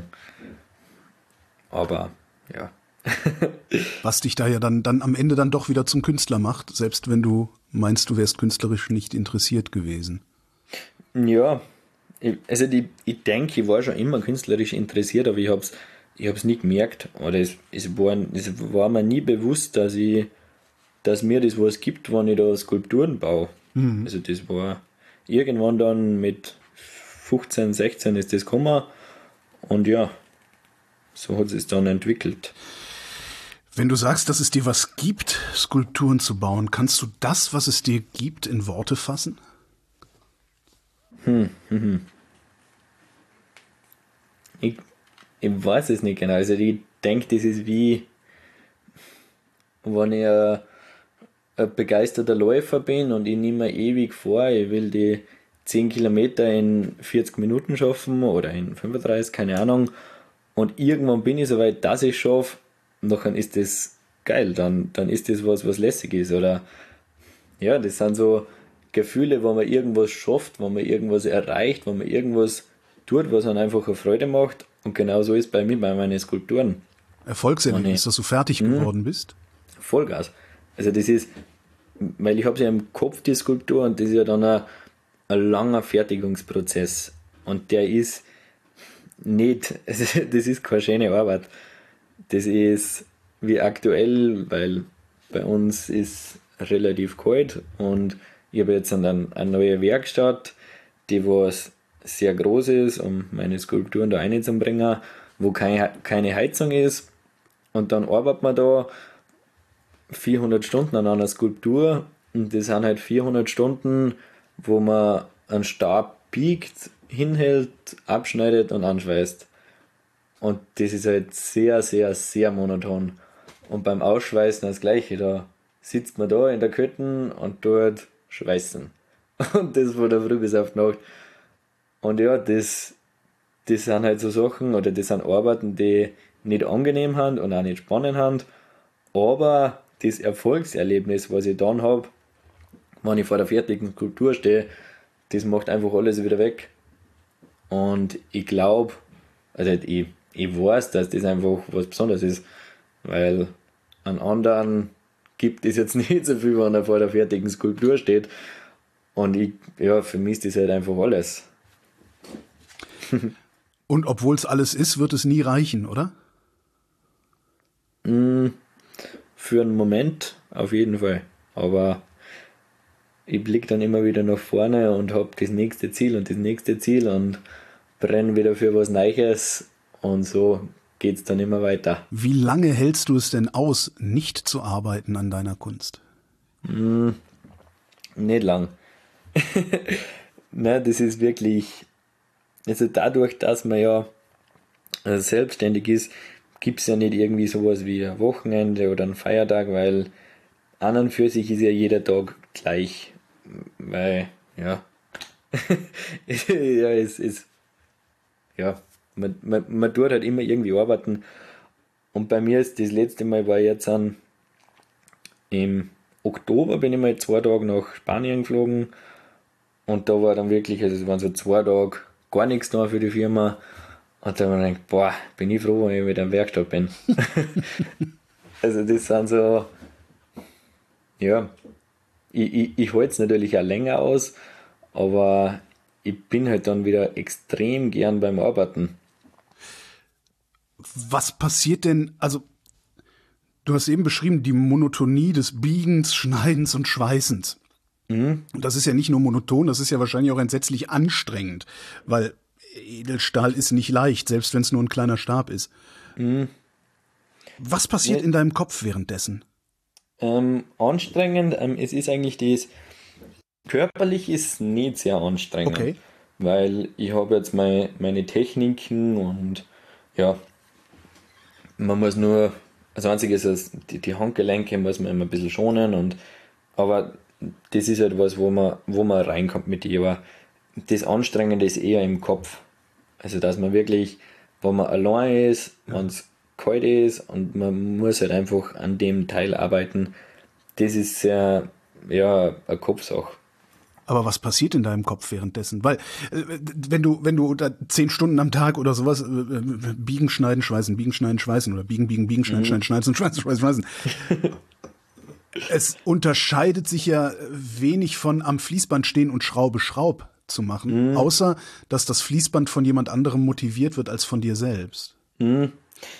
Aber ja. Was dich da ja dann, dann am Ende dann doch wieder zum Künstler macht, selbst wenn du meinst, du wärst künstlerisch nicht interessiert gewesen. Ja, also die, ich denke, ich war schon immer künstlerisch interessiert, aber ich habe es ich habe es nie gemerkt, oder es, es, war, es war mir nie bewusst, dass ich, dass mir das was gibt, wenn ich da Skulpturen baue. Mhm. Also das war irgendwann dann mit fünfzehn, sechzehn ist das gekommen und ja, so hat es dann entwickelt. Wenn du sagst, dass es dir was gibt, Skulpturen zu bauen, kannst du das, was es dir gibt, in Worte fassen? Hm, hm, hm. Ich, ich weiß es nicht genau. Also ich denke, das ist wie, wenn ich ein, ein begeisterter Läufer bin und ich nehme ewig vor, ich will die zehn Kilometer in vierzig Minuten schaffen oder in fünfunddreißig, keine Ahnung. Und irgendwann bin ich so weit, dass ich es schaffe. Und dann ist das geil, dann, dann ist das was, was lässig ist. Oder ja, das sind so Gefühle, wenn man irgendwas schafft, wenn man irgendwas erreicht, wenn man irgendwas tut, was einem einfach eine Freude macht. Und genau so ist bei mir bei meinen Skulpturen. Erfolgserlebnis, dass du fertig mh, geworden bist? Vollgas. Also das ist, weil ich habe ja im Kopf die Skulptur und das ist ja dann ein, ein langer Fertigungsprozess. Und der ist nicht, das ist keine schöne Arbeit. Das ist wie aktuell, weil bei uns ist relativ kalt und ich habe jetzt eine, eine neue Werkstatt, die was sehr groß ist, um meine Skulpturen da reinzubringen, wo keine, keine Heizung ist. Und dann arbeitet man da vierhundert Stunden an einer Skulptur und das sind halt vierhundert Stunden, wo man einen Stab biegt, hinhält, abschneidet und anschweißt. Und das ist halt sehr, sehr, sehr monoton. Und beim Ausschweißen das Gleiche. Da sitzt man da in der Küche und tut schweißen. Und das von der Früh bis auf die Nacht. Und ja, das, das sind halt so Sachen, oder das sind Arbeiten, die nicht angenehm sind und auch nicht spannend sind. Aber das Erfolgserlebnis, was ich dann habe, wenn ich vor der fertigen Skulptur stehe, das macht einfach alles wieder weg. Und ich glaube, also ich, ich weiß, dass das einfach was Besonderes ist, weil an anderen gibt es jetzt nicht so viel, wenn er vor der fertigen Skulptur steht. Und ich, ja, für mich ist das halt einfach alles. Und obwohl es alles ist, wird es nie reichen, oder? Für einen Moment auf jeden Fall. Aber ich blicke dann immer wieder nach vorne und habe das nächste Ziel und das nächste Ziel und brenne wieder für was Neues. Und so geht es dann immer weiter. Wie lange hältst du es denn aus, nicht zu arbeiten an deiner Kunst? Mm, nicht lang. Nein, das ist wirklich, also dadurch, dass man ja selbstständig ist, gibt es ja nicht irgendwie sowas wie ein Wochenende oder einen Feiertag, weil an und für sich ist ja jeder Tag gleich. Weil, ja, ja, es ist, ja, man, man, man tut halt immer irgendwie arbeiten. Und bei mir ist das letzte Mal, war jetzt an, im Oktober bin ich mal zwei Tage nach Spanien geflogen und da war dann wirklich, also es waren so zwei Tage gar nichts da für die Firma und da habe ich mir gedacht, boah, bin ich froh, wenn ich wieder in der Werkstatt bin. Also das sind so, ja, ich, ich, ich halte es natürlich auch länger aus, aber ich bin halt dann wieder extrem gern beim Arbeiten. Was passiert denn, also du hast eben beschrieben, die Monotonie des Biegens, Schneidens und Schweißens. Mhm. Und das ist ja nicht nur monoton, das ist ja wahrscheinlich auch entsetzlich anstrengend, weil Edelstahl ist nicht leicht, selbst wenn es nur ein kleiner Stab ist. Mhm. Was passiert ja in deinem Kopf währenddessen? Ähm, anstrengend, ähm, es ist eigentlich das, körperlich ist nicht sehr anstrengend, okay, weil ich habe jetzt meine, meine Techniken und ja, man muss nur, das Einzige ist, dass die, die Handgelenke muss man immer ein bisschen schonen, und aber das ist halt was, wo man, wo man reinkommt mit dir, aber das Anstrengende ist eher im Kopf. Also dass man wirklich, wenn man allein ist, wenn es kalt ist und man muss halt einfach an dem Teil arbeiten, das ist sehr, ja, eine Kopfsache. Aber was passiert in deinem Kopf währenddessen? Weil, äh, wenn du, wenn du da zehn Stunden am Tag oder sowas äh, biegen, schneiden, schweißen, biegen, schneiden, schweißen oder biegen, biegen, biegen, schneiden, mhm. schneiden, schneiden, schweißen, schweißen, schweißen. Es unterscheidet sich ja wenig von am Fließband stehen und Schraube, Schraub zu machen, mhm. außer, dass das Fließband von jemand anderem motiviert wird als von dir selbst. Mhm.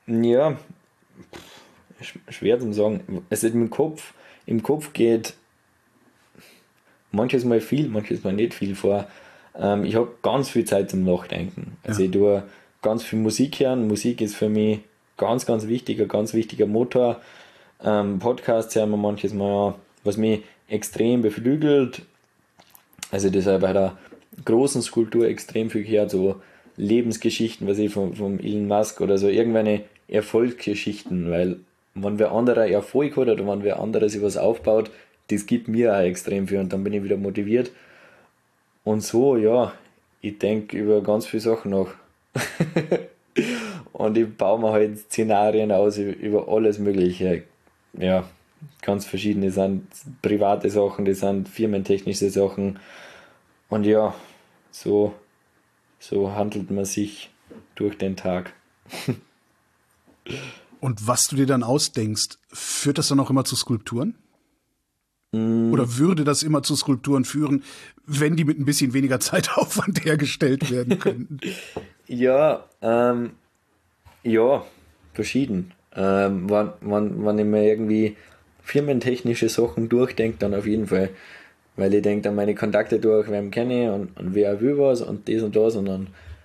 Ja, schwer zu sagen. Also im Kopf, im Kopf geht manches Mal viel, manches Mal nicht viel vor. Ähm, ich habe ganz viel Zeit zum Nachdenken. Also ja. Ich tue ganz viel Musik hören. Musik ist für mich ganz, ganz wichtig, ein ganz wichtiger Motor. Ähm, Podcasts hören wir manches Mal, was mich extrem beflügelt. Also das habe bei der großen Skulptur extrem viel gehört, so Lebensgeschichten, was ich von, von Elon Musk oder so, irgendwelche Erfolgsgeschichten, weil wenn wer anderer Erfolg hat oder wenn wer anderes sich was aufbaut, das gibt mir auch extrem viel und dann bin ich wieder motiviert. Und so, ja, ich denke über ganz viele Sachen nach. Und ich baue mir halt Szenarien aus über alles Mögliche. Ja, ganz verschiedene, das sind private Sachen, das sind firmentechnische Sachen. Und ja, so, so handelt man sich durch den Tag. Und was du dir dann ausdenkst, führt das dann auch immer zu Skulpturen? Mm. Oder würde das immer zu Skulpturen führen, wenn die mit ein bisschen weniger Zeitaufwand hergestellt werden könnten? Ja, ähm, ja, verschieden. Ähm, wenn, wenn, wenn ich mir irgendwie firmentechnische Sachen durchdenke, dann auf jeden Fall. Weil ich denke dann meine Kontakte durch, wer mich kenne und, und wer will was und das und das und dann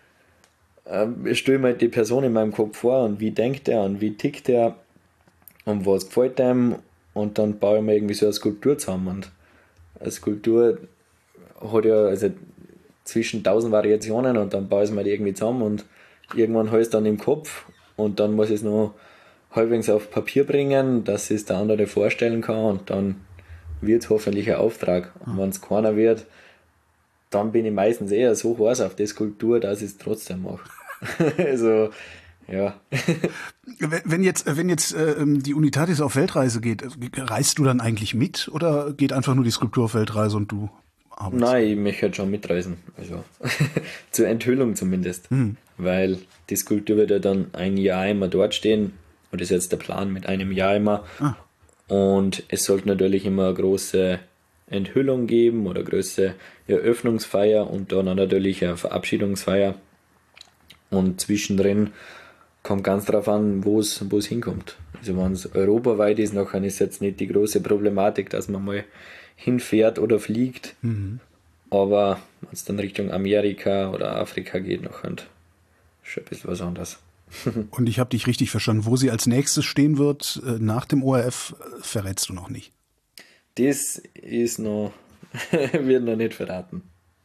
äh, stelle mir die Person in meinem Kopf vor und wie denkt er und wie tickt er und was gefällt dem und dann baue ich mir irgendwie so eine Skulptur zusammen. Und eine Skulptur hat ja also zwischen tausend Variationen und dann baue ich es mir irgendwie zusammen und irgendwann habe ich es dann im Kopf und dann muss ich es noch halbwegs auf Papier bringen, dass es der andere vorstellen kann und dann wird es hoffentlich ein Auftrag. Und wenn es keiner wird, dann bin ich meistens eher so heiß auf die Skulptur, dass ich es trotzdem mache. Also, ja. Wenn jetzt, wenn jetzt äh, die Unitatis auf Weltreise geht, reist du dann eigentlich mit oder geht einfach nur die Skulptur auf Weltreise und du arbeitest? Nein, ich möchte halt schon mitreisen. Also zur Enthüllung zumindest. Hm. Weil die Skulptur wird ja dann ein Jahr immer dort stehen. Und das ist jetzt der Plan mit einem Jahr immer. Ah. Und es sollte natürlich immer eine große Enthüllung geben oder große Eröffnungsfeier und dann natürlich eine Verabschiedungsfeier. Und zwischendrin kommt ganz drauf an, wo es hinkommt. Also wenn es europaweit ist, nachher ist jetzt nicht die große Problematik, dass man mal hinfährt oder fliegt. Mhm. Aber wenn es dann Richtung Amerika oder Afrika geht, nachher ist schon ein bisschen was anderes. Und ich habe dich richtig verstanden. Wo sie als nächstes stehen wird, nach dem O R F, verrätst du noch nicht? Das ist noch, wird noch nicht verraten.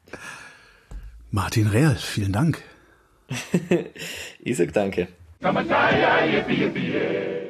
Martin Real, vielen Dank. Ich sag danke.